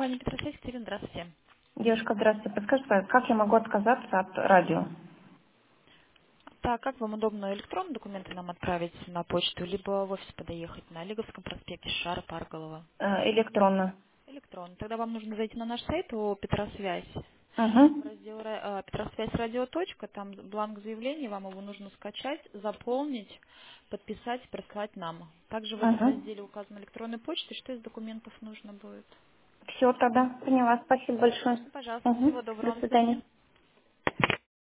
компания Петросвязь, Екатерина, здравствуйте. Девушка, здравствуйте. Подскажите, пожалуйста, как я могу отказаться от радио? Так, как вам удобно электронные документы нам отправить на почту, либо в офис подоехать на Лиговском проспекте Шара Парголова? Электронно. Электронно. Тогда вам нужно зайти на наш сайт о Петросвязь. В Угу. раздел Петросвязь радио. Там бланк заявления, вам его нужно скачать, заполнить, подписать, прислать нам. Также в этом Угу. разделе указана электронная почта, что из документов нужно будет. Все тогда. Поняла. Спасибо большое. Пожалуйста, Угу. всего доброго До вам, до свидания. свидания.